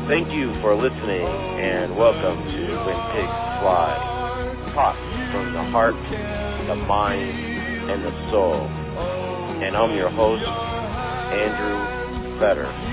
Thank you for listening, and welcome to When Pigs Fly. Talk from the heart, the mind, and the soul. And I'm your host, Andrew Fetter.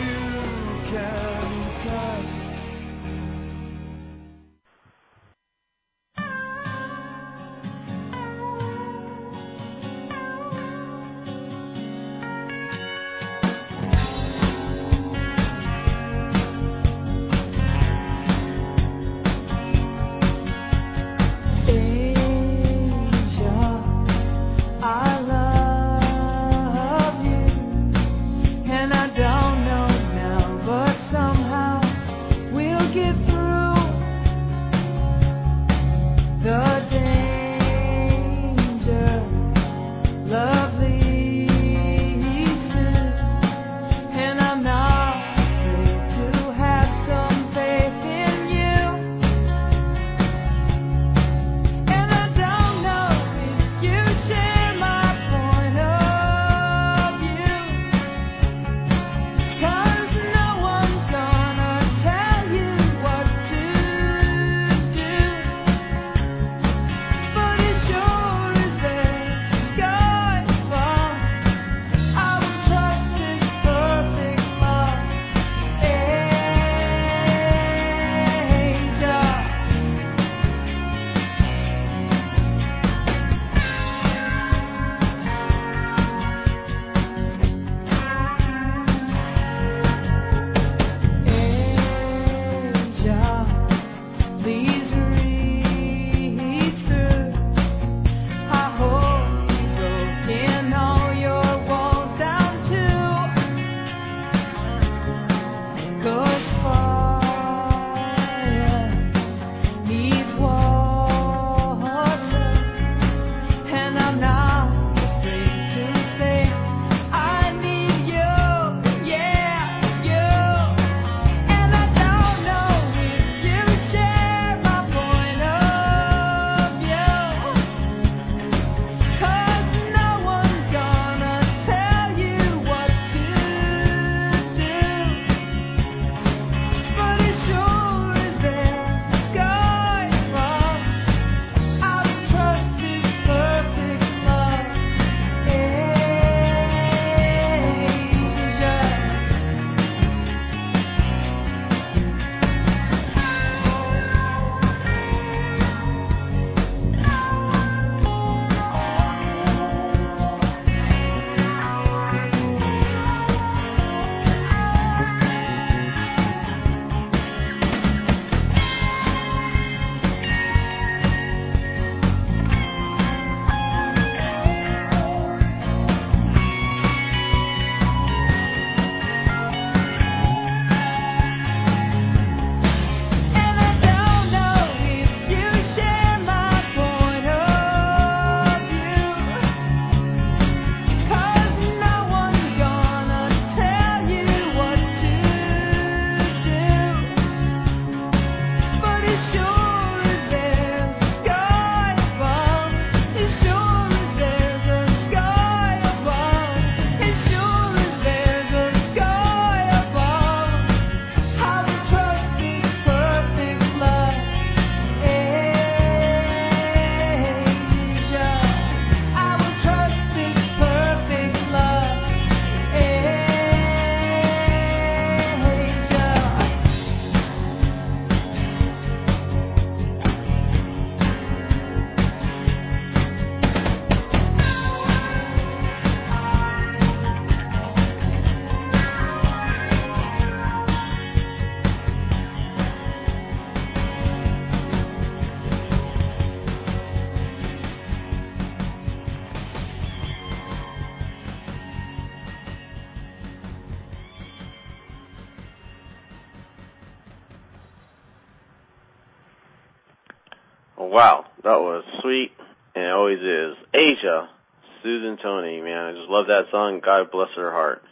Wow, that was sweet, and it always is. Asia, Susan Tony, man, I just love that song. God bless her heart.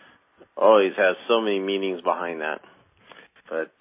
Always has so many meanings behind that. But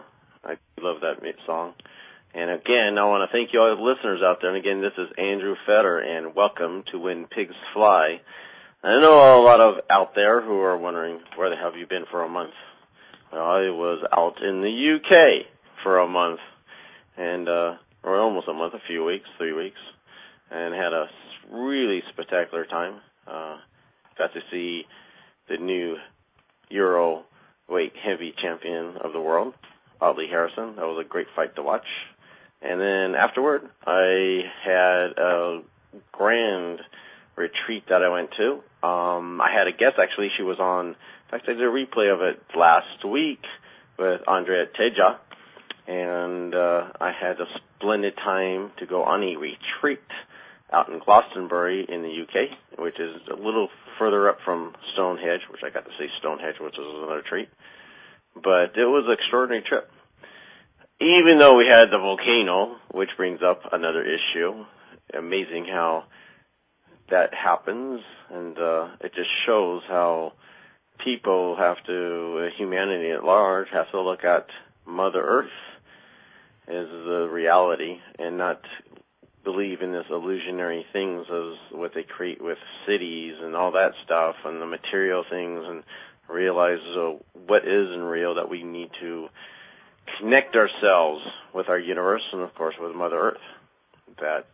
I love that song. And again, I want to thank you all the listeners out there. And again, this is Andrew Fetter, and welcome to When Pigs Fly. I know a lot of out there who are wondering, where the hell have you been for a month? Well, I was out in the UK for a month, and or almost a month, a few weeks, 3 weeks, and had a really spectacular time. Got to see the new Euro weight heavy champion of the world, Audley Harrison. That was a great fight to watch. And then afterward, I had a grand retreat that I went to. I had a guest, actually. She was on, in fact, I did a replay of it last week with Andrea Teja. And I had a splendid time to go on a retreat out in Glastonbury in the UK, which is a little further up from Stonehenge, which I got to see Stonehenge, which was another treat. But it was an extraordinary trip. Even though we had the volcano, which brings up another issue, amazing how that happens, and it just shows how people have to, humanity at large, has to look at Mother Earth as the reality and not believe in this illusionary things as what they create with cities and all that stuff and the material things, and realize what isn't real, that we need to connect ourselves with our universe and, of course, with Mother Earth. That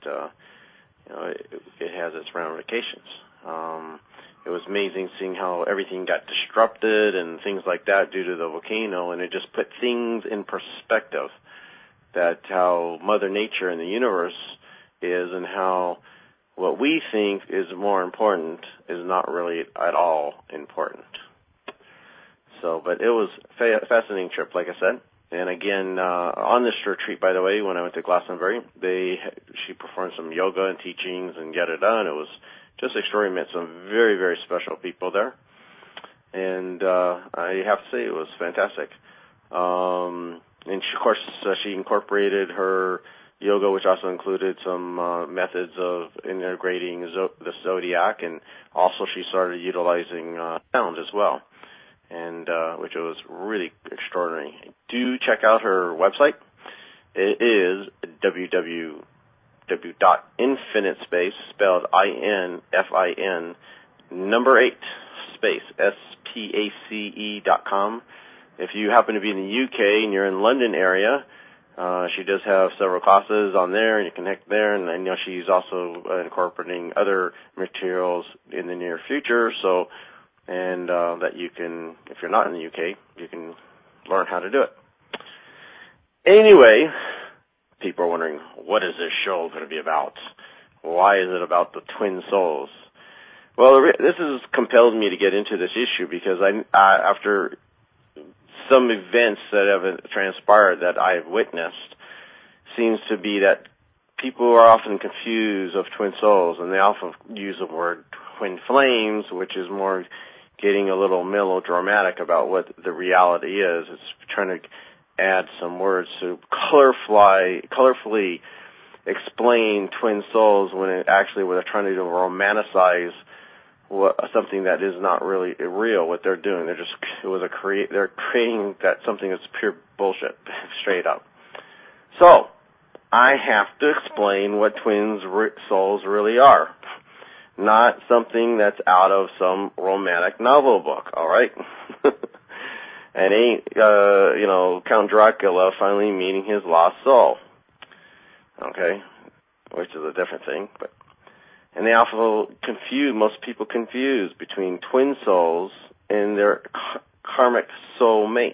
it has its ramifications. It was amazing seeing how everything got disrupted and things like that due to the volcano, and it just put things in perspective, that how Mother Nature and the universe is, and how what we think is more important is not really at all important. So, but it was a fascinating trip, like I said. And again, on this retreat, by the way, when I went to Glastonbury, she performed some yoga and teachings and and it was just extraordinary. Met some very, very special people there. And I have to say it was fantastic. And she, of course, she incorporated her yoga, which also included some methods of integrating the zodiac, and also she started utilizing sound as well, and which was really extraordinary. Do check out her website. It is www.infinitespace, spelled INFIN, number 8, space, SPACE.com. If you happen to be in the UK and you're in the London area, she does have several classes on there, and you can connect there. And I know she's also incorporating other materials in the near future. So, and that you can, if you're not in the UK, you can learn how to do it. Anyway, people are wondering, what is this show going to be about? Why is it about the twin souls? Well, this has compelled me to get into this issue because after some events that have transpired that I've witnessed, seems to be that people are often confused of twin souls, and they often use the word twin flames, which is more getting a little melodramatic about what the reality is. It's trying to add some words to colorfully explain twin souls when it actually what they're trying to do, romanticize something that is not really real. What they're doing, they're creating that something that's pure bullshit, straight up. So I have to explain what twin souls really are, not something that's out of some romantic novel book. All right, it ain't Count Dracula finally meeting his lost soul. Okay, which is a different thing, but. And they also most people confuse between twin souls and their karmic soul mates.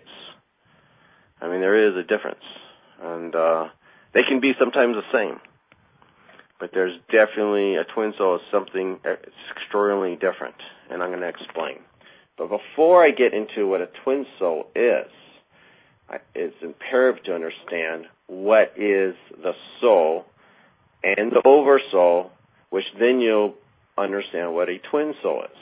I mean, there is a difference. And they can be sometimes the same. But there's definitely, a twin soul is something extraordinarily different. And I'm going to explain. But before I get into what a twin soul is, it's imperative to understand what is the soul and the oversoul, which then you'll understand what a twin soul is.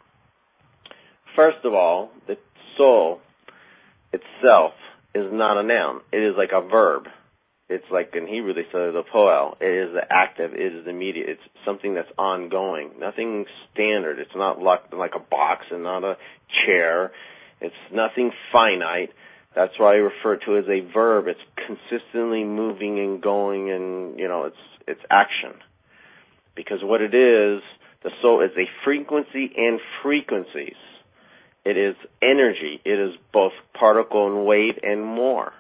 First of all, the soul itself is not a noun. It is like a verb. It's like in Hebrew they say the poel. It is the active. It is the immediate. It's something that's ongoing. Nothing standard. It's not like a box and not a chair. It's nothing finite. That's why I refer to it as a verb. It's consistently moving and going, and it's action. Because what it is, the soul is a frequency and frequencies. It is energy. It is both particle and wave and more.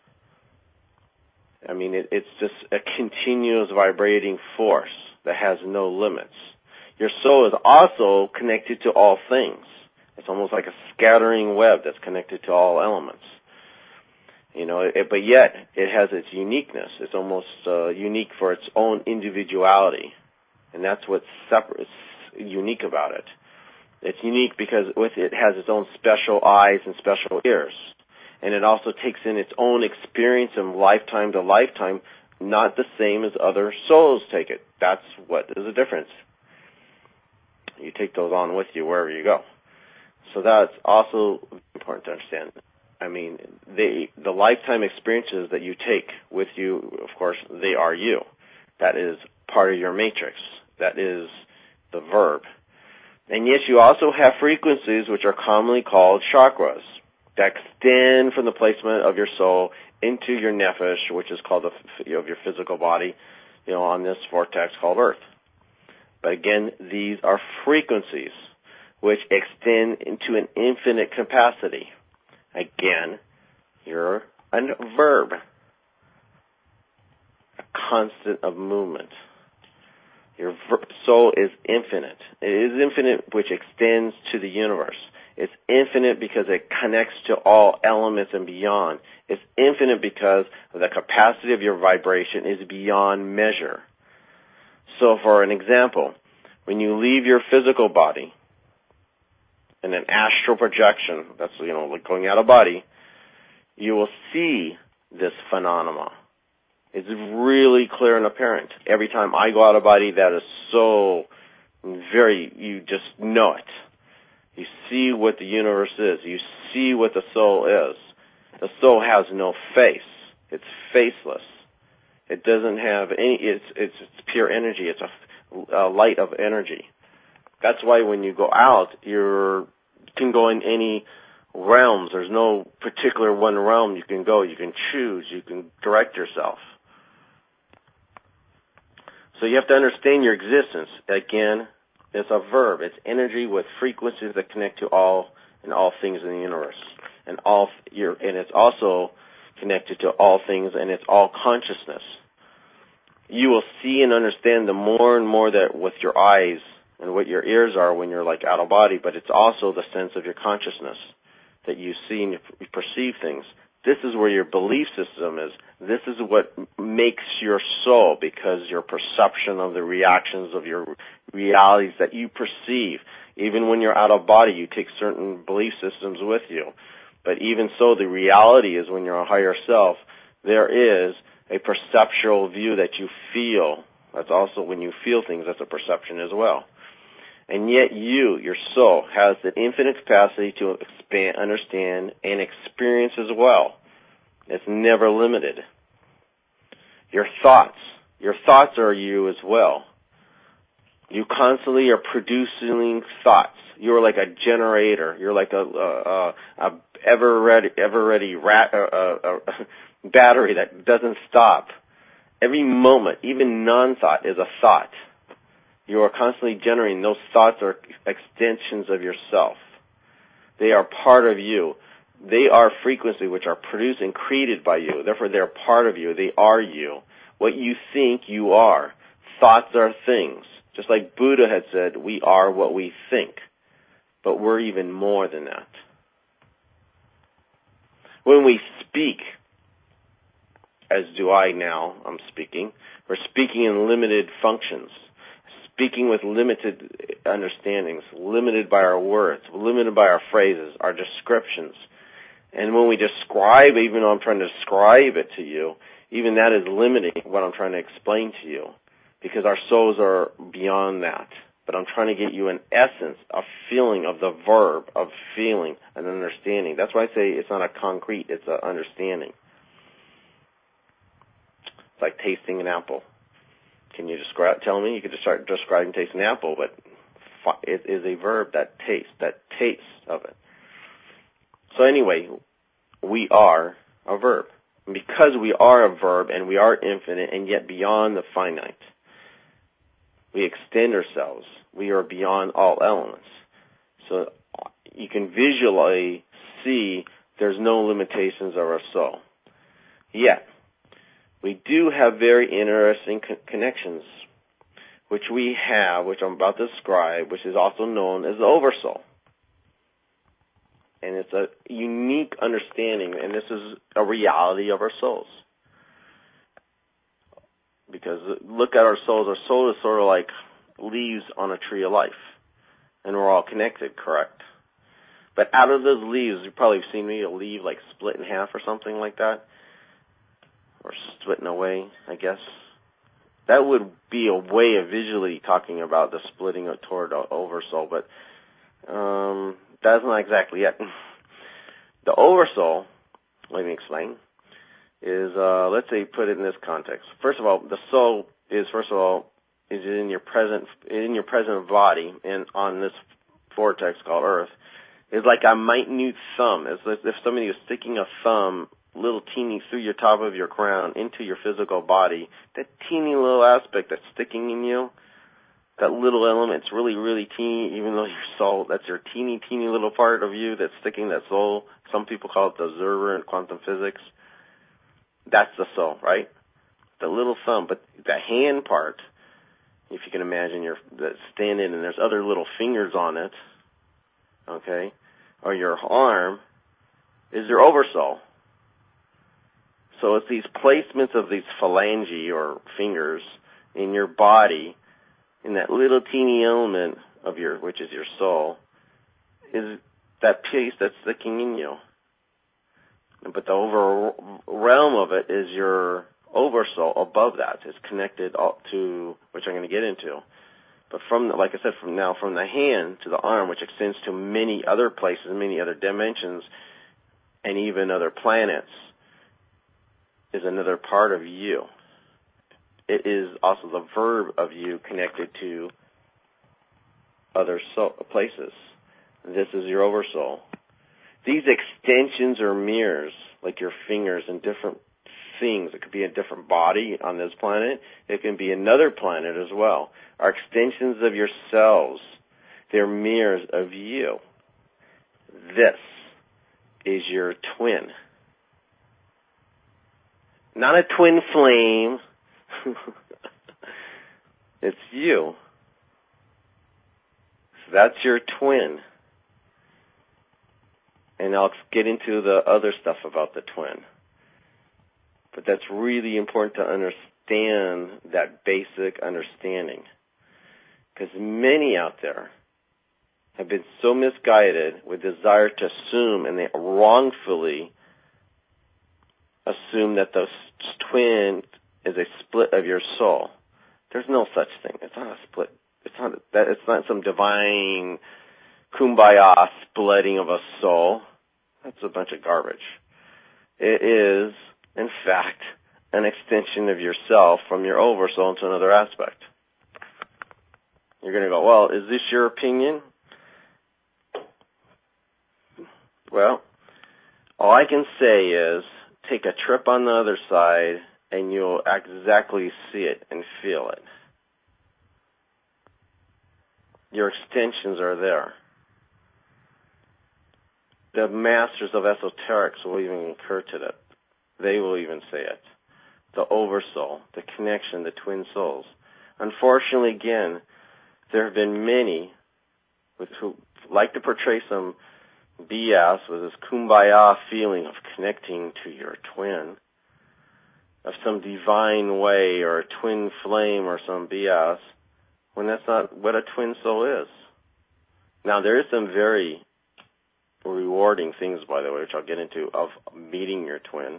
I mean, it's just a continuous vibrating force that has no limits. Your soul is also connected to all things. It's almost like a scattering web that's connected to all elements. But yet it has its uniqueness. It's almost unique for its own individuality, and that's what's unique about it. It's unique because with it has its own special eyes and special ears. And it also takes in its own experience from lifetime to lifetime, not the same as other souls take it. That's what is the difference. You take those on with you wherever you go. So that's also important to understand. I mean, the lifetime experiences that you take with you, of course, they are you. That is part of your matrix. That is the verb. And yes, you also have frequencies which are commonly called chakras that extend from the placement of your soul into your nephesh, which is called of your physical body, on this vortex called Earth. But again, these are frequencies which extend into an infinite capacity. Again, you're a verb, a constant of movement. Your soul is infinite. It is infinite, which extends to the universe. It's infinite because it connects to all elements and beyond. It's infinite because the capacity of your vibration is beyond measure. So for an example, when you leave your physical body in an astral projection, that's, like going out of body, you will see this phenomenon. It's really clear and apparent. Every time I go out of body, that is so you just know it. You see what the universe is. You see what the soul is. The soul has no face. It's faceless. It doesn't have any, it's pure energy. It's a light of energy. That's why when you go out, you can go in any realms. There's no particular one realm you can go. You can choose. You can direct yourself. So you have to understand your existence. Again, it's a verb. It's energy with frequencies that connect to all things in the universe. And it's also connected to all things, and it's all consciousness. You will see and understand the more and more that with your eyes and what your ears are when you're like out of body, but it's also the sense of your consciousness that you see and you perceive things. This is where your belief system is. This is what makes your soul, because your perception of the reactions of your realities that you perceive. Even when you're out of body, you take certain belief systems with you. But even so, the reality is when you're a higher self, there is a perceptual view that you feel. That's also when you feel things, that's a perception as well. And yet your soul, has the infinite capacity to expand, understand, and experience as well. It's never limited. Your thoughts are you as well. You constantly are producing thoughts. You're like a generator. You're like a ever ready battery that doesn't stop. Every moment, even non-thought, is a thought. You are constantly generating. Those thoughts are extensions of yourself. They are part of you. They are frequency which are produced and created by you. Therefore, they're part of you. They are you. What you think, you are. Thoughts are things. Just like Buddha had said, we are what we think. But we're even more than that. When we speak, as do I now, I'm speaking, we're speaking in limited functions. Speaking with limited understandings, limited by our words, limited by our phrases, our descriptions. And when we describe, even though I'm trying to describe it to you, even that is limiting what I'm trying to explain to you, because our souls are beyond that. But I'm trying to get you an essence, a feeling of the verb of feeling, an understanding. That's why I say it's not a concrete, it's an understanding. It's like tasting an apple. Can you tell me? You could just start describing tasting an apple, but it is a verb, that taste of it. So anyway, we are a verb. And because we are a verb and we are infinite and yet beyond the finite, we extend ourselves. We are beyond all elements. So you can visually see there's no limitations of our soul. Yet, we do have very interesting connections, which we have, which I'm about to describe, which is also known as the Oversoul. And it's a unique understanding, and this is a reality of our souls. Because look at our souls. Our soul is sort of like leaves on a tree of life. And we're all connected, correct? But out of those leaves, you've probably seen me a leaf like split in half or something like that. Or splitting away, I guess. That would be a way of visually talking about the splitting toward the Oversoul, but that's not exactly it. The Oversoul, let me explain, is, let's say, put it in this context. First of all, the soul is, in your present body, and on this vortex called Earth, is like a minute thumb. It's like if somebody was sticking a thumb, little teeny, through your top of your crown into your physical body. That teeny little aspect that's sticking in you, that little element's really, really teeny, even though your soul, that's your teeny, teeny little part of you that's sticking, that soul. Some people call it the observer in quantum physics. That's the soul, right? The little thumb. But the hand part, if you can imagine that standing and there's other little fingers on it, okay, or your arm, is your Oversoul. So it's these placements of these phalange or fingers in your body, in that little teeny element of which is your soul, is that piece that's sticking in you. But the over realm of it is your Oversoul above that. It's connected to, which I'm going to get into. But like I said, from the hand to the arm, which extends to many other places, many other dimensions, and even other planets, is another part of you. It is also the verb of you connected to other places. This is your Oversoul. These extensions or mirrors, like your fingers and different things, it could be a different body on this planet. It can be another planet as well. Are extensions of yourselves. They're mirrors of you. This is your twin. Not a twin flame. It's you. So that's your twin. And I'll get into the other stuff about the twin. But that's really important to understand that basic understanding. Because many out there have been so misguided with desire to assume, and they wrongfully assume that the twin is a split of your soul. There's no such thing. It's not a split. It's not some divine kumbaya splitting of a soul. That's a bunch of garbage. It is, in fact, an extension of yourself from your Oversoul into another aspect. You're going to go, well, is this your opinion? Well, all I can say is take a trip on the other side and you'll exactly see it and feel it. Your extensions are there. The masters of esoterics will even incur to that. They will even say it. The Oversoul, the connection, the twin souls. Unfortunately, again, there have been many who like to portray some BS with this kumbaya feeling of connecting to your twin, of some divine way or a twin flame or some BS, when that's not what a twin soul is. Now, there is some very rewarding things, by the way, which I'll get into, of meeting your twin.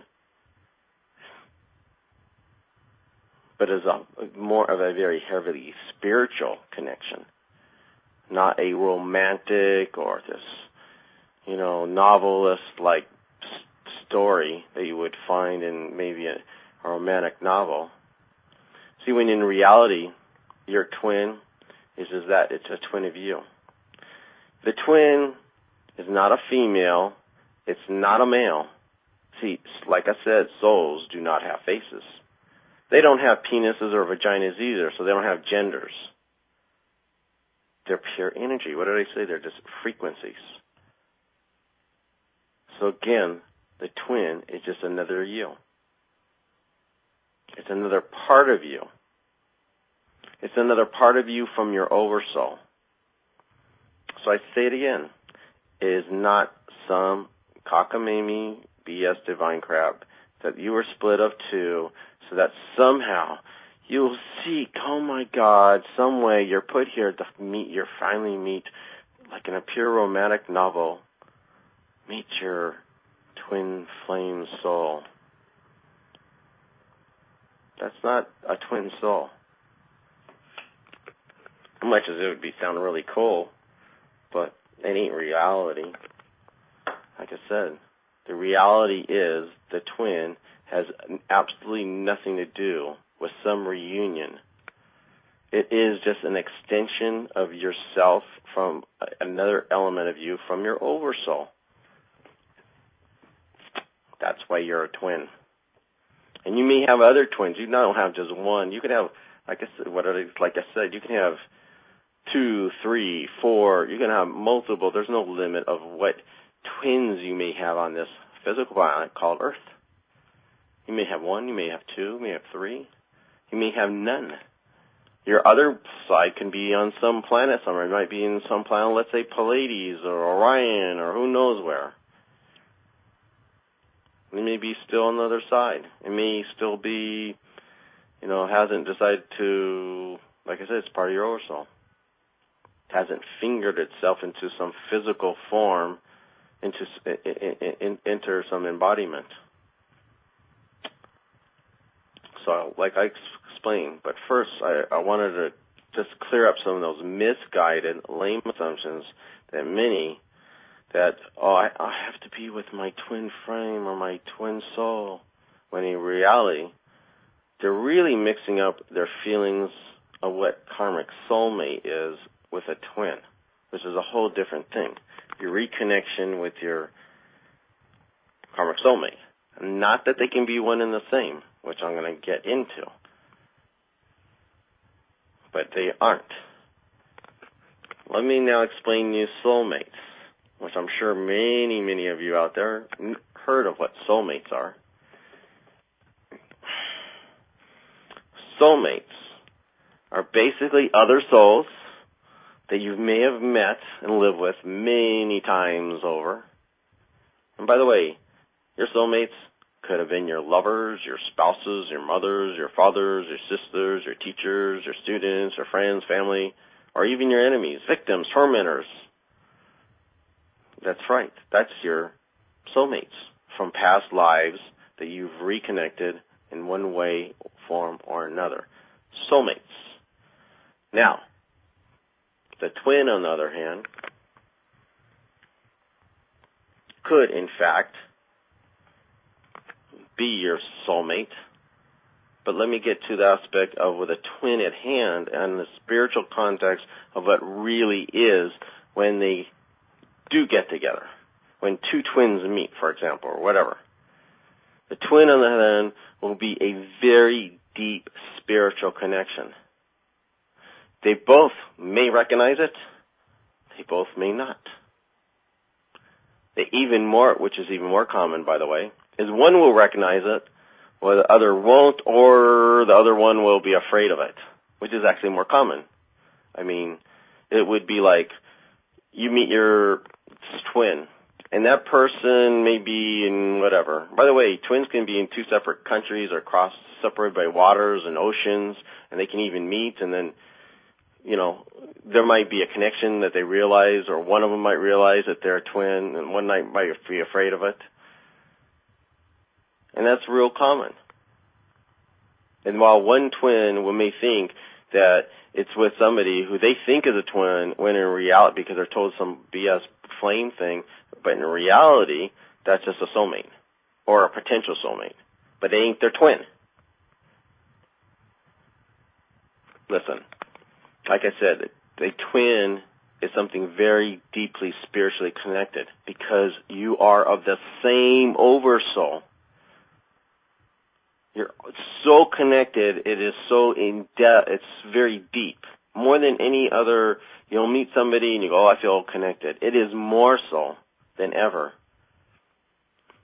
But it's more of a very heavily spiritual connection, not a romantic or this, novelist-like story that you would find in maybe a romantic novel. See, when in reality, your twin is that it's a twin of you. The twin is not a female. It's not a male. See, like I said, souls do not have faces. They don't have penises or vaginas either, so they don't have genders. They're pure energy. What did I say? They're just frequencies. So again, the twin is just another you. It's another part of you. It's another part of you from your oversoul. So I say it again. It is not some cockamamie BS divine crap that you were split of two so that somehow you'll seek, oh my God, some way you're put here to finally meet, like in a pure romantic novel, meet your twin flame soul. That's not a twin soul. As much as it would sound really cool, but it ain't reality. Like I said, the reality is the twin has absolutely nothing to do with some reunion. It is just an extension of yourself from another element of you from your oversoul. That's why you're a twin. And you may have other twins. You don't have just one. You could have, like I said, you can have 2, 3, 4. You can have multiple. There's no limit of what twins you may have on this physical planet called Earth. You may have 1, you may have 2, you may have 3. You may have none. Your other side can be on some planet somewhere. It might be in some planet, let's say Pleiades or Orion or who knows where. It may be still on the other side. It may still be, hasn't decided to, like I said, it's part of your oversoul. It hasn't fingered itself into some physical form, into some embodiment. So, like I explained, but first I wanted to just clear up some of those misguided, lame assumptions that many that, I have to be with my twin flame or my twin soul, when in reality, they're really mixing up their feelings of what karmic soulmate is with a twin, which is a whole different thing. Your reconnection with your karmic soulmate. Not that they can be one and the same, which I'm going to get into, but they aren't. Let me now explain you soulmates, which I'm sure many, many of you out there heard of what soulmates are. Soulmates are basically other souls that you may have met and lived with many times over. And by the way, your soulmates could have been your lovers, your spouses, your mothers, your fathers, your sisters, your teachers, your students, your friends, family, or even your enemies, victims, tormentors. That's right. That's your soulmates from past lives that you've reconnected in one way, form, or another. Soulmates. Now, the twin, on the other hand, could, in fact, be your soulmate. But let me get to the aspect of with a twin at hand and the spiritual context of what really is when they do get together. When two twins meet, for example, or whatever. The twin, on the other hand, will be a very deep spiritual connection. They both may recognize it. They both may not. Which is even more common, by the way, is one will recognize it, or the other won't, or the other one will be afraid of it, which is actually more common. I mean, it would be like you meet your twin, and that person may be in whatever. By the way, twins can be in two separate countries or separated by waters and oceans, and they can even meet, and then, there might be a connection that they realize, or one of them might realize that they're a twin, and one might be afraid of it. And that's real common. And while one twin may think that it's with somebody who they think is a twin, when in reality, because they're told some BS flame thing, but in reality, that's just a soulmate, or a potential soulmate. But they ain't their twin. Listen, like I said, the twin is something very deeply spiritually connected, because you are of the same oversoul. You're so connected, it is so in depth, it's very deep. More than any other, you'll meet somebody and you go, I feel connected. It is more so than ever.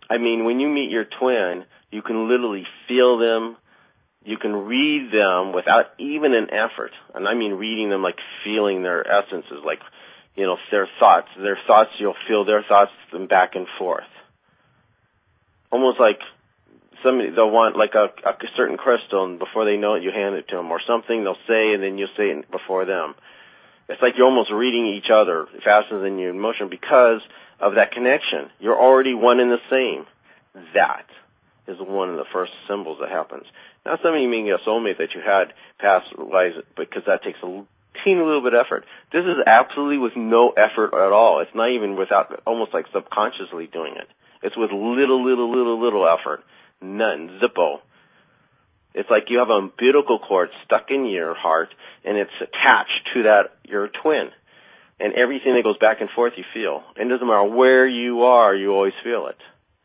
I mean, when you meet your twin, you can literally feel them. You can read them without even an effort. And I mean reading them like feeling their essences, like, you know, their thoughts. Their thoughts, you'll feel their thoughts them back and forth. Almost like somebody, they'll want like a certain crystal, and before they know it, you hand it to them. Or something they'll say, and then you say it before them. It's like you're almost reading each other faster than you're in motion because of that connection. You're already one and the same. That is one of the first symbols that happens. Not something you mean a soulmate that you had past lives, because that takes a teeny little bit of effort. This is absolutely with no effort at all. It's not even without, almost like subconsciously doing it. It's with little effort. None. Zippo. It's like you have an umbilical cord stuck in your heart, and it's attached to that, your twin. And everything that goes back and forth you feel. And it doesn't matter where you are, you always feel it.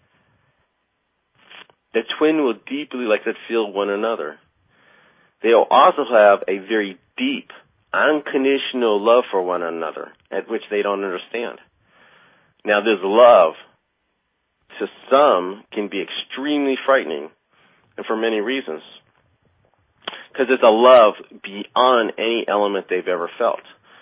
The twin will deeply, like that, feel one another. They'll also have a very deep, unconditional love for one another, at which they don't understand. Now, this love, to some, can be extremely frightening, and for many reasons. Because it's a love beyond any element they've ever felt.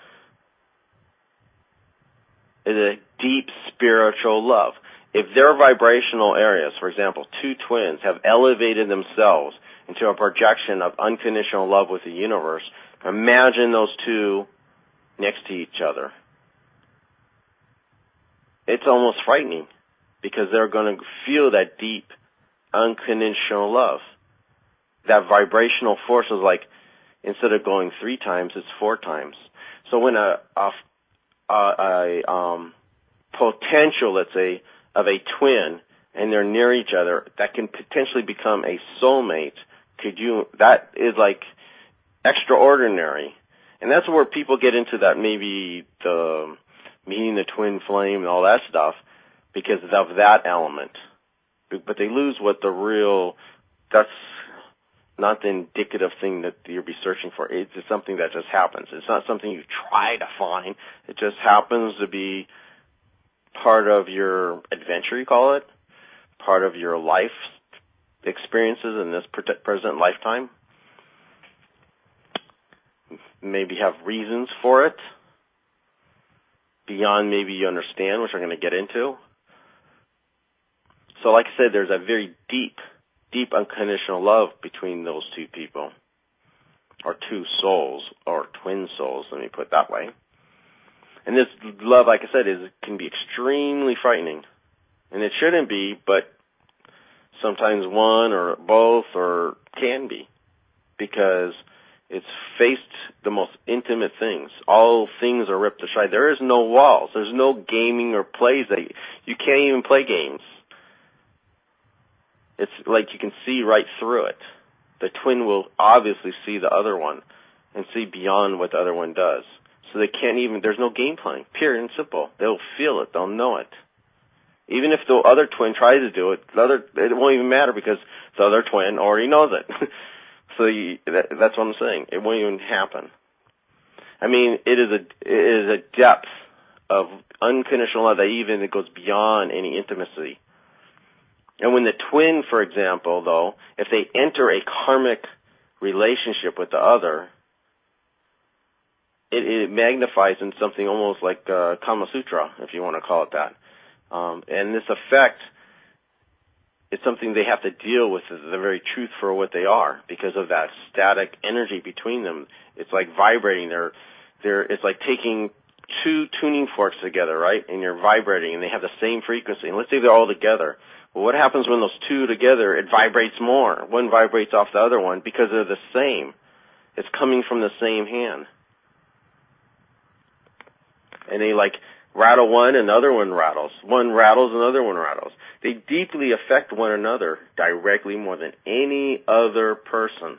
It's a deep spiritual love. If their vibrational areas, for example, two twins, have elevated themselves into a projection of unconditional love with the universe, imagine those two next to each other. It's almost frightening because they're going to feel that deep, unconditional love. That vibrational force is like, instead of going 3 times, it's 4 times. So when a potential, let's say, of a twin, and they're near each other, that can potentially become a soulmate. That is like extraordinary. And that's where people get into that, maybe the meeting the twin flame and all that stuff, because of that element. But they lose what the real, that's not the indicative thing that you'll be searching for. It's just something that just happens. It's not something you try to find. It just happens to be part of your adventure, you call it, part of your life experiences in this present lifetime. Maybe have reasons for it beyond maybe you understand, which I'm going to get into. So like I said, there's a very deep unconditional love between those two people, or two souls, or twin souls, let me put it that way. And this love, like I said, can be extremely frightening. And it shouldn't be, but sometimes one or both or can be, because it's faced the most intimate things. All things are ripped aside. There is no walls. There's no gaming or plays. You can't even play games. It's like you can see right through it. The twin will obviously see the other one and see beyond what the other one does. So they can't even, there's no game playing, pure and simple. They'll feel it. They'll know it. Even if the other twin tries to do it, it won't even matter because the other twin already knows it. So that's what I'm saying. It won't even happen. I mean, it is a depth of unconditional love that even it goes beyond any intimacy. And when the twin, for example, though, if they enter a karmic relationship with the other, it magnifies in something almost like Kama Sutra, if you want to call it that. And this effect is something they have to deal with, the very truth for what they are, because of that static energy between them. It's like vibrating. It's like taking 2 tuning forks together, right? And you're vibrating, and they have the same frequency. And let's say they're all together. Well, what happens when those 2 together? It vibrates more. One vibrates off the other one because they're the same. It's coming from the same hand. And they like rattle one, another one rattles. One rattles, another one rattles. They deeply affect one another directly more than any other person.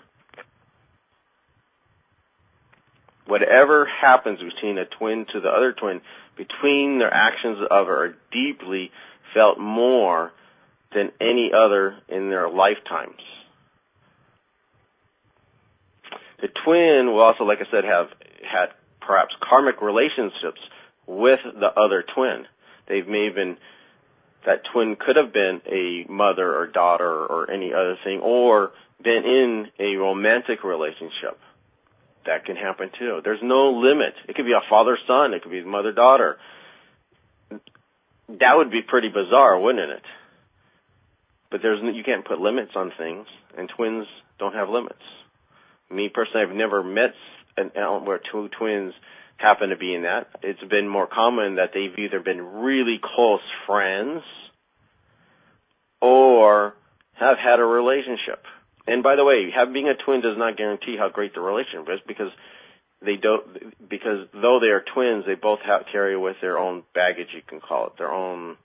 Whatever happens between a twin to the other twin, between their actions of her, are deeply felt more than any other in their lifetimes. The twin will also, like I said, have had perhaps karmic relationships with the other twin. They may have been that twin could have been a mother or daughter or any other thing, or been in a romantic relationship. That can happen too. There's no limit. It could be a father-son. It could be mother-daughter. That would be pretty bizarre, wouldn't it? But you can't put limits on things, and twins don't have limits. Me personally, I've never met an element where two twins happen to be in that. It's been more common that they've either been really close friends or have had a relationship. And by the way, being a twin does not guarantee how great the relationship is, because though they are twins, they both carry with their own baggage, you can call it, their own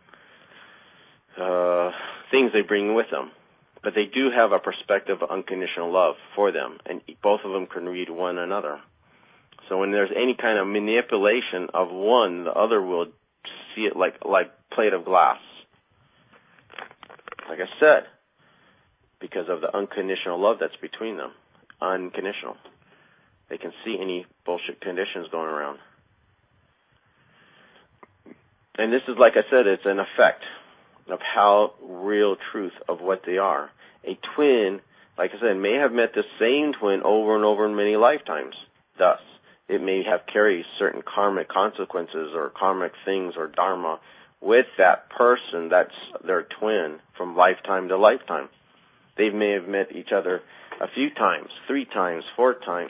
things they bring with them. But they do have a perspective of unconditional love for them, and both of them can read one another. So when there's any kind of manipulation of one, the other will see it like plate of glass. Like I said, because of the unconditional love that's between them. Unconditional. They can see any bullshit conditions going around. And this is, like I said, it's an effect of how real truth of what they are. A twin, like I said, may have met the same twin over and over in many lifetimes. Thus, it may have carried certain karmic consequences or karmic things or dharma with that person that's their twin from lifetime to lifetime. They may have met each other a few times, 3 times, 4 times.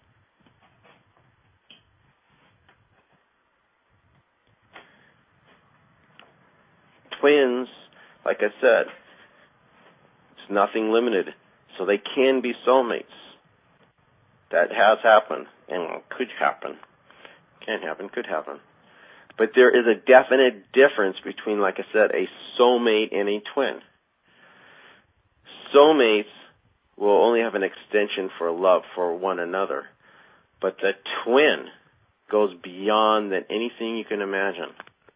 Twins, like I said, it's nothing limited, so they can be soulmates. That has happened and could happen. Can happen, could happen. But there is a definite difference between, like I said, a soulmate and a twin. Soulmates will only have an extension for love for one another. But the twin goes beyond than anything you can imagine.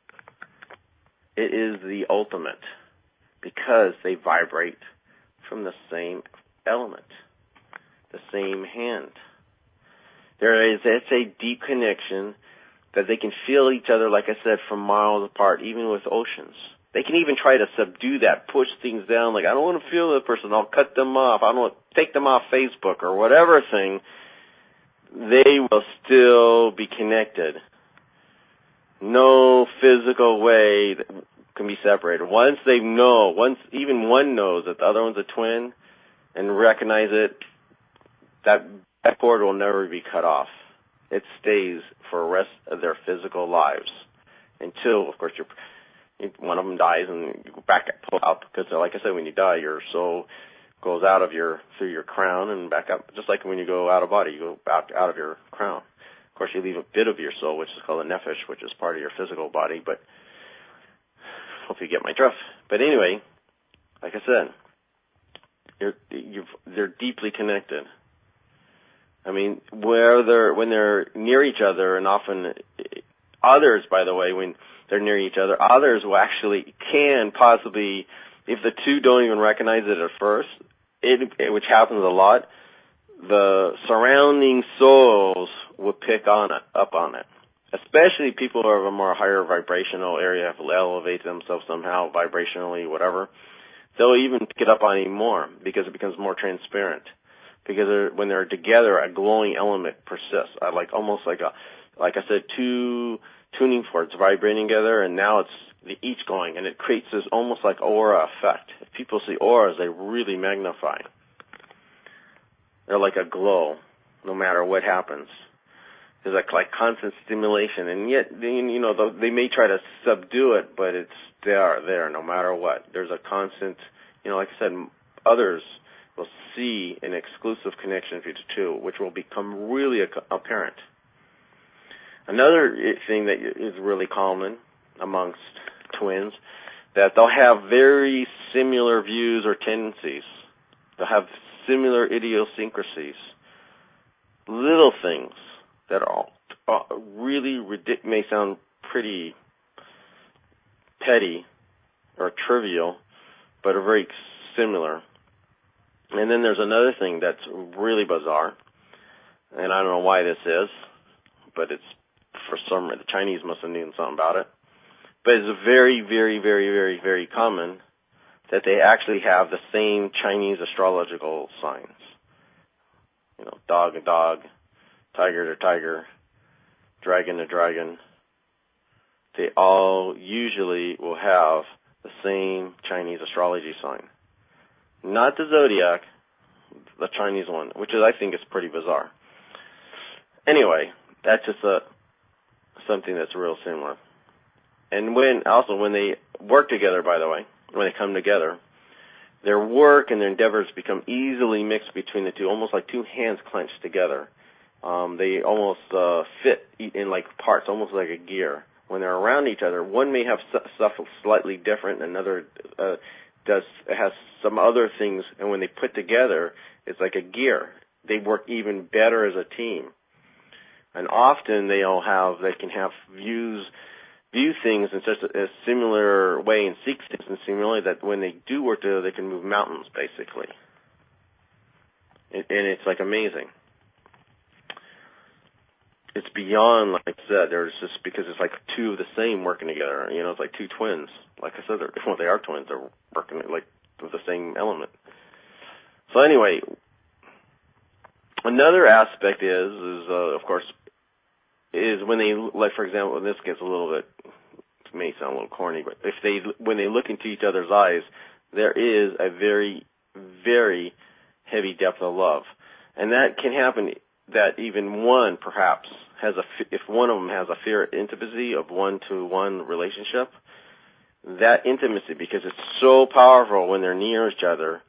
It is the ultimate because they vibrate from the same element, the same hand. It's a deep connection that they can feel each other, like I said, from miles apart, even with oceans. They can even try to subdue that, push things down, like, I don't want to feel that person, I'll cut them off, I don't want to take them off Facebook or whatever thing. They will still be connected. No physical way that can be separated. Once even one knows that the other one's a twin and recognize it, that cord will never be cut off. It stays for the rest of their physical lives until, of course, one of them dies and you go back and pull out, because, like I said, when you die, your soul goes out of through your crown and back up, just like when you go out of body, you go back out of your crown. Of course, you leave a bit of your soul, which is called a nephesh, which is part of your physical body, but hope you get my drift. But anyway, like I said, they're deeply connected. I mean, when they're near each other, and often others, by the way, when they're near each other, others will actually can possibly, if the two don't even recognize it at first, which happens a lot, the surrounding souls will pick up on it. Especially people who are of a more higher vibrational area, have to elevate themselves somehow, vibrationally, whatever. They'll even pick it up on even more because it becomes more transparent. Because when they're together, a glowing element persists. Almost like I said, 2 tuning forks vibrating together, and now it's each going, and it creates this almost like aura effect. If people see auras, they really magnify. They're like a glow, no matter what happens. There's like constant stimulation, and yet, they may try to subdue it, but they are there no matter what. There's a constant, like I said, others will see an exclusive connection between the two, which will become really apparent. Another thing that is really common amongst twins, that they'll have very similar views or tendencies. They'll have similar idiosyncrasies. Little things that are really may sound pretty petty or trivial, but are very similar. And then there's another thing that's really bizarre, and I don't know why this is, but it's for some reason, the Chinese must have known something about it. But it's very, very, very, very, very common that they actually have the same Chinese astrological signs. You know, dog to dog, tiger to tiger, dragon to dragon. They all usually will have the same Chinese astrology sign. Not the zodiac, the Chinese one, which I think is pretty bizarre. Anyway, that's just something that's real similar. And when they work together, by the way, when they come together, their work and their endeavors become easily mixed between the two, almost like two hands clenched together. They almost fit in like parts, almost like a gear. When they're around each other, one may have stuff slightly different, another has some other things, and when they put together, it's like a gear. They work even better as a team. And often they can view things in such a similar way and seek things in similarly that when they do work together, they can move mountains, basically. And it's like amazing. It's beyond, like I said, there's just because it's like two of the same working together. You know, it's like two twins. Like I said, they are twins. They're working like with the same element. So anyway, another aspect is of course, is when they, like for example, and this gets a little bit, it may sound a little corny, but when they look into each other's eyes, there is a very, very heavy depth of love. And that can happen that even one perhaps if one of them has a fear of intimacy of one-to-one relationship, that intimacy, because it's so powerful when they're near each other,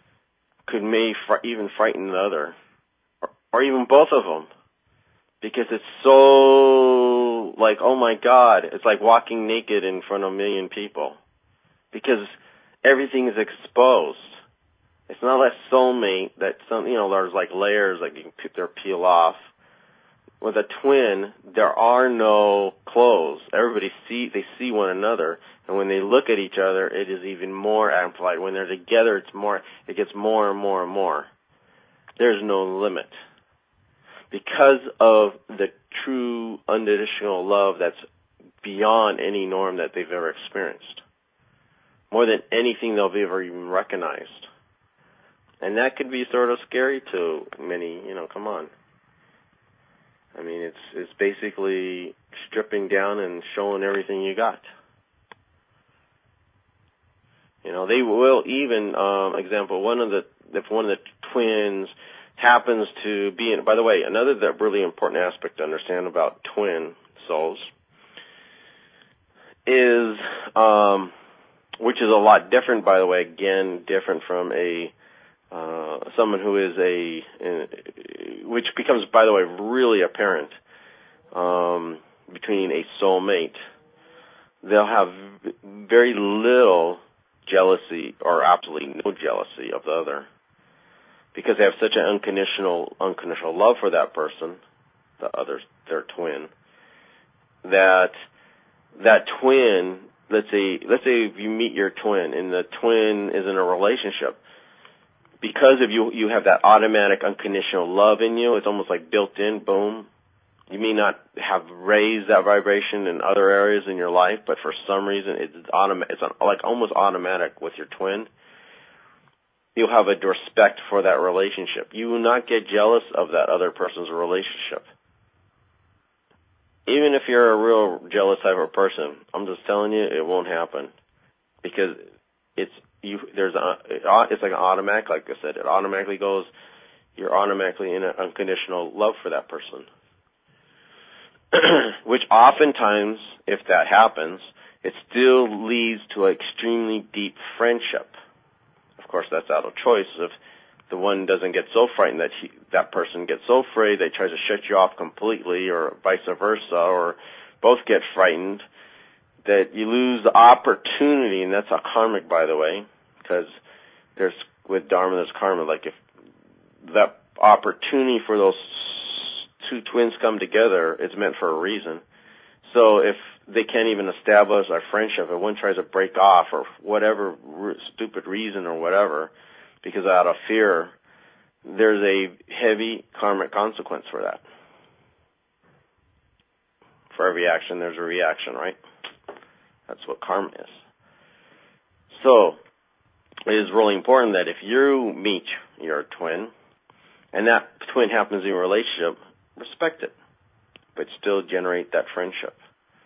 even frighten the other, or even both of them, because it's so like, oh my God, it's like walking naked in front of a million people, because everything is exposed. It's not like soulmate that there's like layers that you can peel off. With a twin, there are no clothes. Everybody they see one another, and when they look at each other, it is even more amplified. When they're together, it gets more and more and more. There's no limit. Because of the true unconditional love that's beyond any norm that they've ever experienced. More than anything they'll ever even recognized. And that could be sort of scary to many, come on. I mean, it's basically stripping down and showing everything you got. They will even, example, if one of the twins happens to be in, by the way, another really important aspect to understand about twin souls is, which is a lot different, by the way, again, different from someone who is which becomes, by the way, really apparent between a soulmate. They'll have very little jealousy or absolutely no jealousy of the other because they have such an unconditional love for that person, their twin, that twin, let's say if you meet your twin and the twin is in a relationship, because of you have that automatic unconditional love in you. It's almost like built in, boom. You may not have raised that vibration in other areas in your life, but for some reason it's like almost automatic with your twin. You'll have a respect for that relationship. You will not get jealous of that other person's relationship. Even if you're a real jealous type of person, I'm just telling you, it won't happen because it's like an automatic, like I said, it automatically goes, you're automatically in an unconditional love for that person. Which oftentimes, if that happens, it still leads to an extremely deep friendship. Of course, that's out of choice. If the one doesn't get so frightened that person gets so afraid they try to shut you off completely, or vice versa, or both get frightened, that you lose the opportunity, and that's a karmic, by the way, because with Dharma, there's karma. Like if that opportunity for those two twins come together, it's meant for a reason. So if they can't even establish a friendship, if one tries to break off or whatever stupid reason or whatever, because out of fear, there's a heavy karmic consequence for that. For every action, there's a reaction, right? That's what karma is. So it is really important that if you meet your twin, and that twin happens in a relationship, respect it, but still generate that friendship.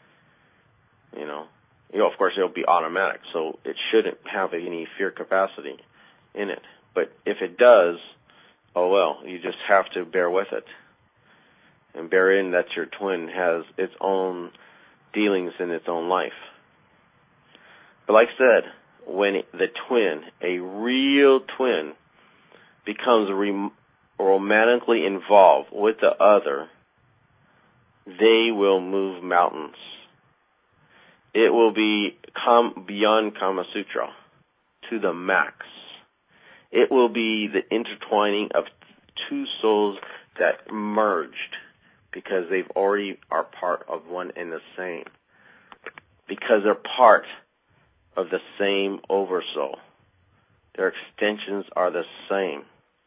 Of course, it'll be automatic, so it shouldn't have any fear capacity in it. But if it does, oh well, you just have to bear with it. And bear in that your twin has its own dealings in its own life. But like I said, when the twin, a real twin, becomes romantically involved with the other, they will move mountains. It will be beyond Kama Sutra to the max. It will be the intertwining of two souls that merged because they've already are part of one and the same. Because they're part of the same oversoul. Their extensions are the same.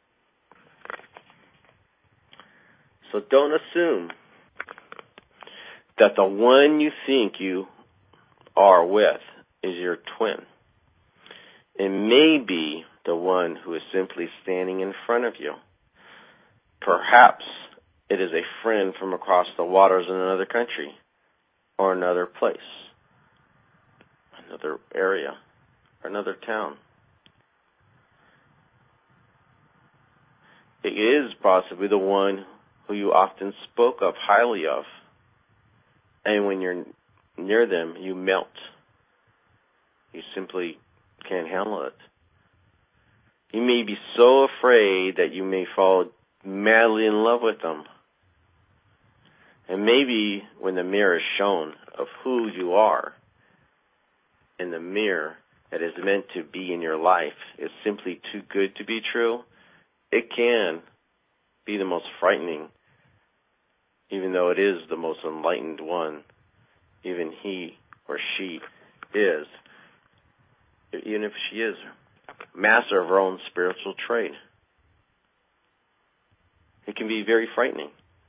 So don't assume that the one you think you are with is your twin. It may be the one who is simply standing in front of you. Perhaps it is a friend from across the waters in another country or another place, another area, or another town. It is possibly the one who you often spoke of highly of, and when you're near them, you melt. You simply can't handle it. You may be so afraid that you may fall madly in love with them. And maybe when the mirror is shown of who you are, and the mirror that is meant to be in your life is simply too good to be true, it can be the most frightening, even though it is the most enlightened one. Even he or she is, even if she is master of her own spiritual trade. It can be very frightening.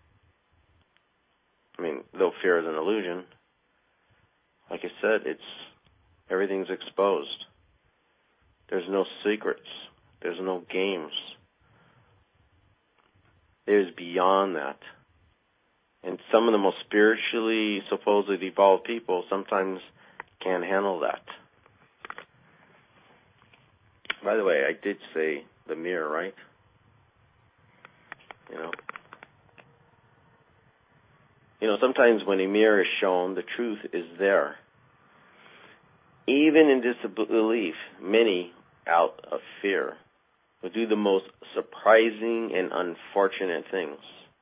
Though fear is an illusion, like I said, everything's exposed. There's no secrets. There's no games. There's beyond that. And some of the most spiritually, supposedly evolved people sometimes can't handle that. By the way, I did say the mirror, right? Sometimes when a mirror is shown, the truth is there. Even in disbelief, many, out of fear, will do the most surprising and unfortunate things.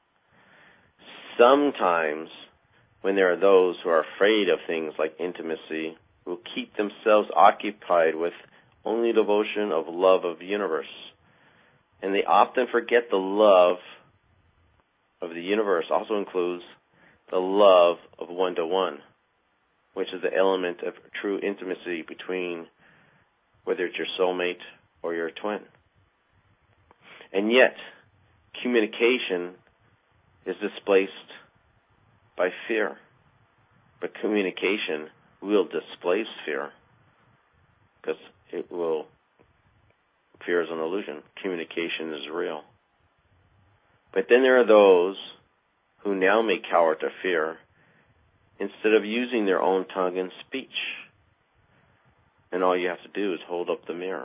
Sometimes, when there are those who are afraid of things like intimacy, will keep themselves occupied with only devotion of love of the universe. And they often forget the love of the universe also includes the love of one-to-one, which is the element of true intimacy between whether it's your soulmate or your twin. And yet, communication is displaced by fear. But communication will displace fear because fear is an illusion. Communication is real. But then there are those who now may cower to fear instead of using their own tongue and speech. And all you have to do is hold up the mirror.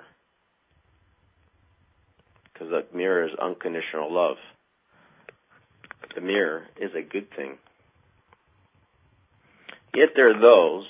Because the mirror is unconditional love. The mirror is a good thing. Yet there are those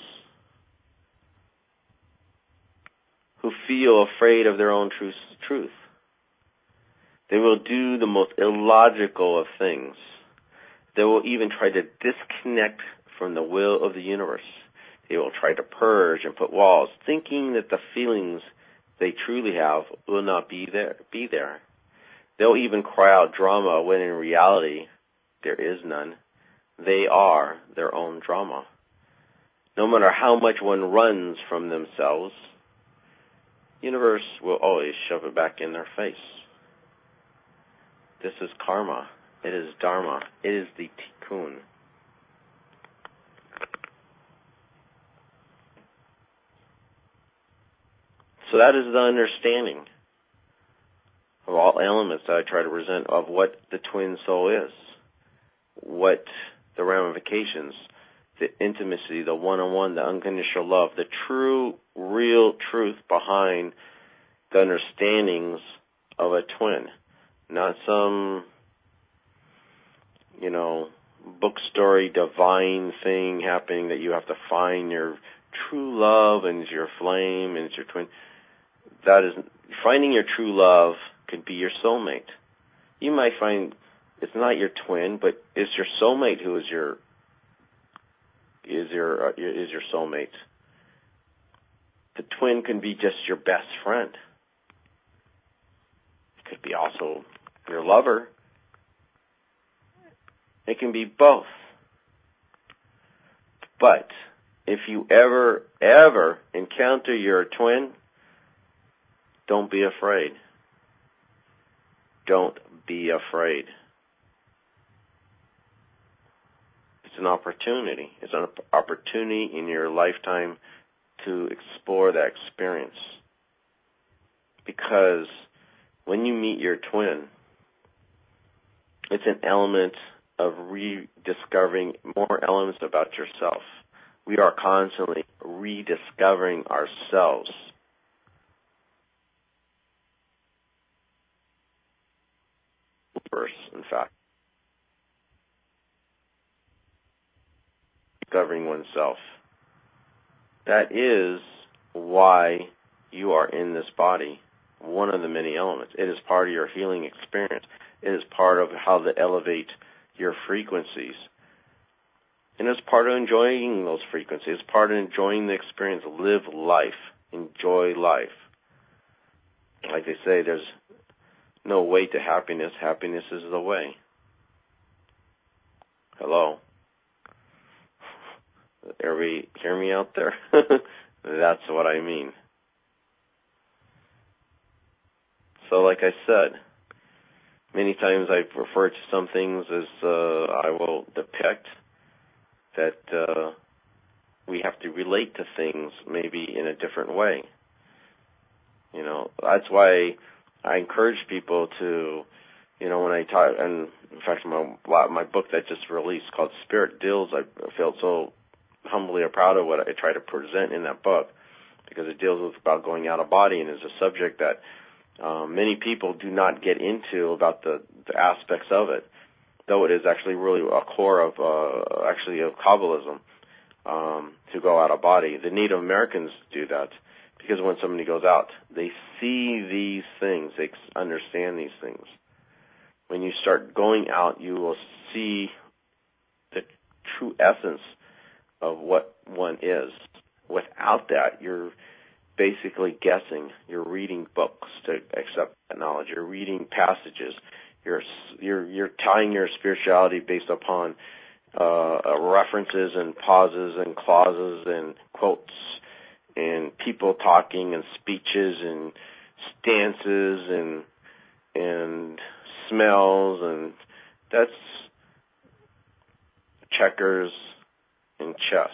who feel afraid of their own truth. They will do the most illogical of things. They will even try to disconnect from the will of the universe. They will try to purge and put walls, thinking that the feelings they truly have will not be there. They'll even cry out drama when in reality there is none. They are their own drama. No matter how much one runs from themselves, the universe will always shove it back in their face. This is karma. It is dharma. It is the tikkun. So that is the understanding of all elements that I try to present of what the twin soul is, what the ramifications, the intimacy, the one-on-one, the unconditional love, the true, real truth behind the understandings of a twin. Not some, book story divine thing happening that you have to find your true love and it's your flame and it's your twin. That is, finding your true love could be your soulmate. You might find it's not your twin, but it's your soulmate who is your soulmate. The twin can be just your best friend. It could be also your lover. It can be both. But if you ever encounter your twin, don't be afraid. Don't be afraid. It's an opportunity. It's an opportunity in your lifetime to explore that experience. Because when you meet your twin, it's an element of rediscovering more elements about yourself. We are constantly rediscovering ourselves. First, in fact, discovering oneself. That is why you are in this body, one of the many elements. It is part of your healing experience. It is part of how to elevate your frequencies. And it's part of enjoying those frequencies. It's part of enjoying the experience. Live life. Enjoy life. Like they say, there's no way to happiness. Happiness is the way. Hello? Everybody hear me out there? That's what I mean. So like I said, many times I've referred to some things as I will depict that we have to relate to things maybe in a different way. That's why I encourage people to, when I talk, and in fact my book that just released called Spirit Deals, I felt so humbly proud of what I try to present in that book, because it deals with about going out of body, and is a subject that many people do not get into about the aspects of it, though it is actually really a core of Kabbalism, to go out of body. The Native Americans do that because when somebody goes out, they see these things, they understand these things. When you start going out, you will see the true essence of what one is. Without that, you're basically guessing. You're reading books to accept that knowledge. You're reading passages. You're tying your spirituality based upon references and pauses and clauses and quotes and people talking and speeches and stances and smells, and that's checkers and chess.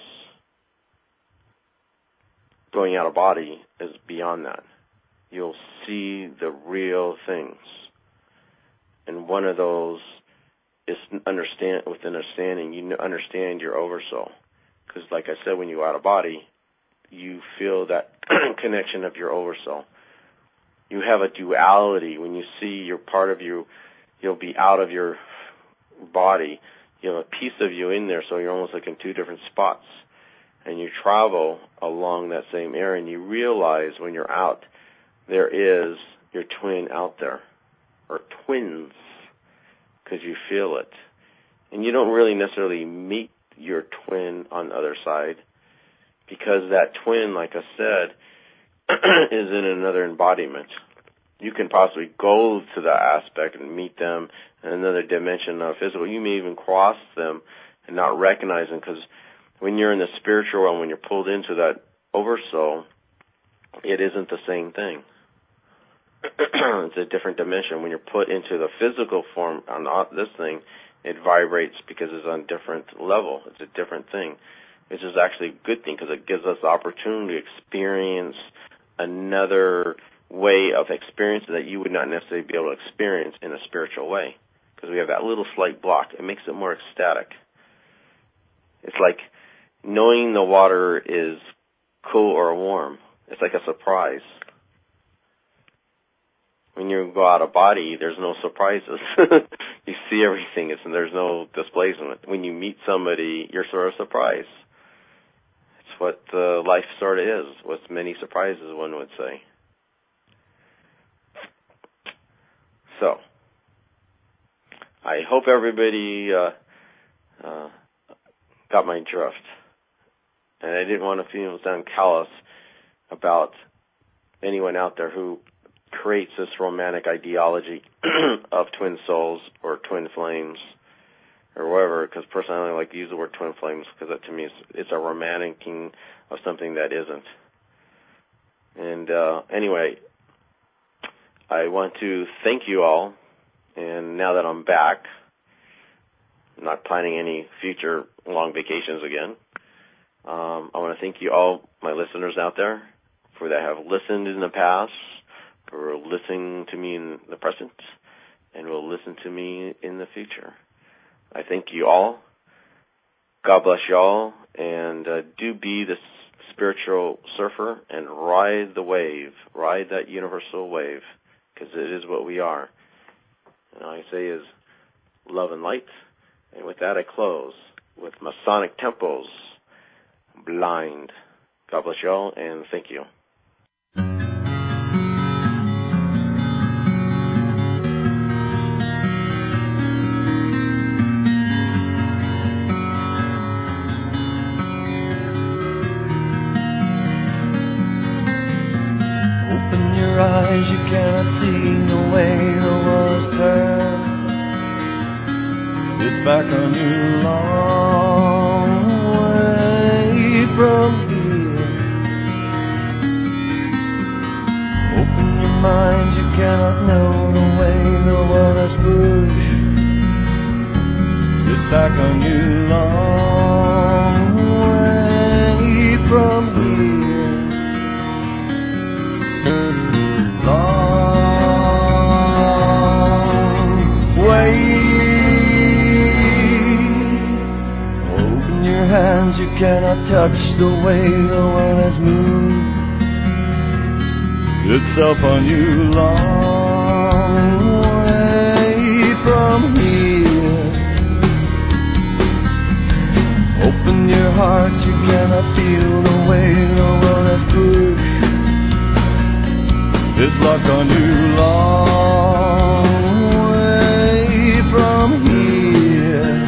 Going out of body is beyond that. You'll see the real things. And one of those is with understanding, you understand your oversoul. Because like I said, when you go out of body, you feel that connection of your oversoul. You have a duality. When you see your part of you, you'll be out of your body. You have a piece of you in there, so you're almost like in two different spots. And you travel along that same area, and you realize when you're out, there is your twin out there, or twins, because you feel it. And you don't really necessarily meet your twin on the other side, because that twin, like I said, is in another embodiment. You can possibly go to that aspect and meet them in another dimension of physical. You may even cross them and not recognize them, because when you're in the spiritual realm, when you're pulled into that oversoul, it isn't the same thing. It's a different dimension. When you're put into the physical form on this thing, it vibrates because it's on a different level. It's a different thing. Which is actually a good thing, because it gives us the opportunity to experience another way of experience that you would not necessarily be able to experience in a spiritual way, because we have that little slight block. It makes it more ecstatic. It's like knowing the water is cool or warm. It's like a surprise. When you go out of body, there's no surprises. You see everything, there's no displacement. When you meet somebody, you're sort of surprised. It's what life sort of is, with many surprises, one would say. So, I hope everybody got my drift. And I didn't want to sound callous about anyone out there who creates this romantic ideology of twin souls or twin flames or whatever, because personally I only like to use the word twin flames because to me it's a romanticing of something that isn't. And anyway, I want to thank you all, and now that I'm back, I'm not planning any future long vacations again. I want to thank you all, my listeners out there, for that have listened in the past, for listening to me in the present, and will listen to me in the future. I thank you all. God bless you all, and do be the spiritual surfer and ride the wave, ride that universal wave, because it is what we are. And all I say is love and light. And with that, I close with Masonic Temples, Blind. God bless you all, and thank you. Open your eyes, you cannot see the way the world's turned. It's back on you long way from here. Open your mind, you cannot know the way the world has pushed. It's back on you long way from here. Long way. Hands, you cannot touch the way the world has moved itself on you long way from here. Open your heart, you cannot feel the way the world has pushed its luck on you long way from here.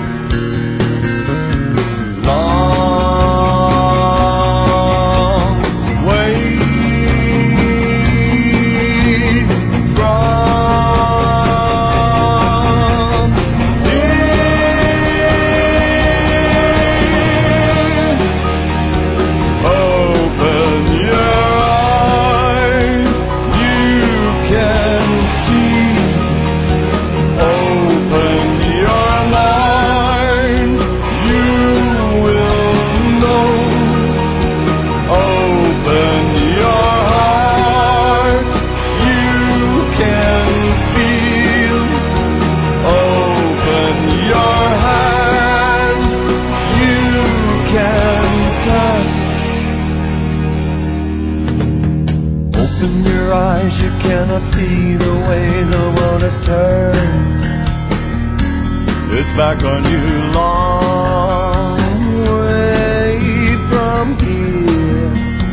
You cannot see the way the world has turned. It's back on you long way from here.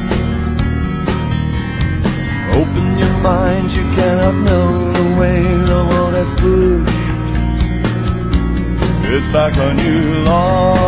Open your mind, you cannot know the way the world has pushed. It's back on you long